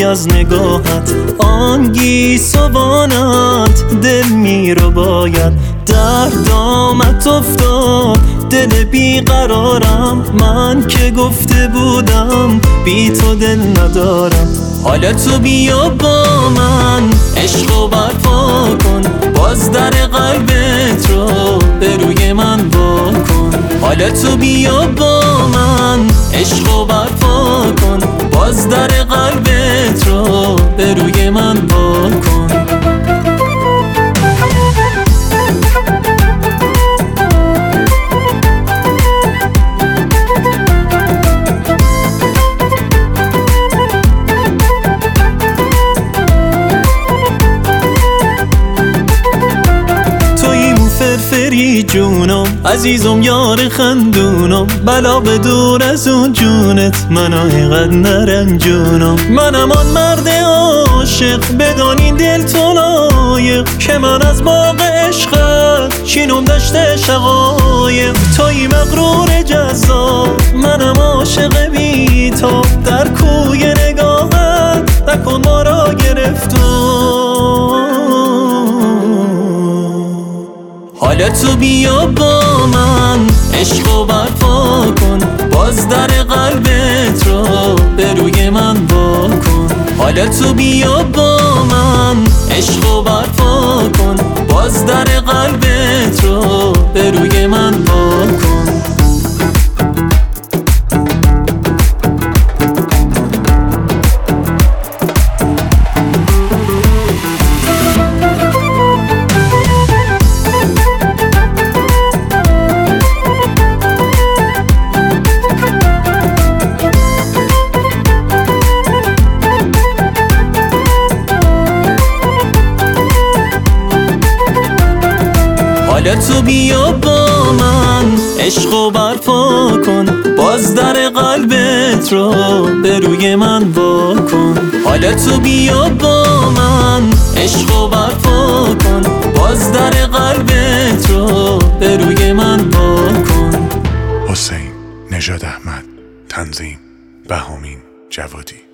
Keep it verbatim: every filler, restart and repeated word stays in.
از نگاهت، آن گیسوانت دل می رو باید. در دامت افتاد دل بیقرارم، من که گفته بودم بی تو دل ندارم. حالا تو بیا با من عشقو برپا کن، باز در قلبت رو به روی من وا کن. حالا تو بیا با من عشقو برپا کن، باز در قلبت رو به روی من وا کن. فرفری جونم عزیزم یار خندونم، بلا به دور از اون جونت منو اینقدر نرنجونم. منم آن مرد عاشق بدانی دل تو لایق، که من از باغ عشقت چینم دشت شقایق. توی مغرور جذاب منم عاشق بی تو، در کوی نگاهت نکن ما را گرفتم. حالا تو بیا با من عشقو برپا کن، باز در قلبت رو به روی من وا کن. حالا تو بیا با من عشقو برپا کن، باز در قلبت رو به روی من وا کن. حالا تو بیا با من عشقو برپا کن، باز در قلبت رو به روی من وا کن. حالا تو بیا با من عشقو برپا کن، باز در قلبت رو به روی من وا کن. حسین نژاد احمد، تنظیم بهامین جوادی.